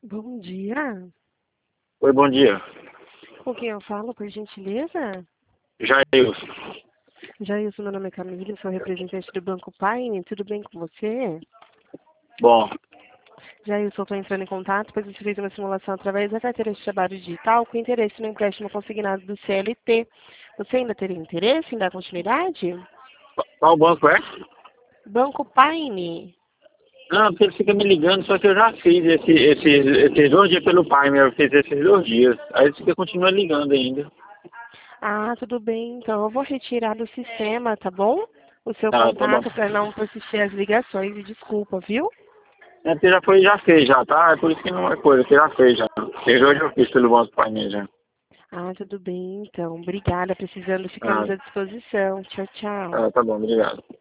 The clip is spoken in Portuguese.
Bom dia. Oi, bom dia. Com quem eu falo, por gentileza? Jailson. Jailson, meu nome é Camila, sou representante do Banco Paine. Tudo bem com você? Bom, Jailson, estou entrando em contato, pois você fez uma simulação através da carteira de trabalho digital com interesse no empréstimo consignado do CLT. Você ainda teria interesse em dar continuidade? qual banco é? Banco Paine. Não, porque ele fica me ligando, só que eu já fiz esses 2 dias pelo pai, eu fiz esses 2 dias. Aí ele fica continua ligando ainda. Ah, tudo bem. Então eu vou retirar do sistema, tá bom? O seu Tá bom. contato para não persistir as ligações e desculpa, viu? É porque já fez já, tá? É por isso que não é coisa, que já fez já. Esses 2 eu fiz pelo banco pai mesmo já. Ah, tudo bem, então. Obrigada. Precisando, ficamos à disposição. Tchau, tchau. Tá bom, obrigado.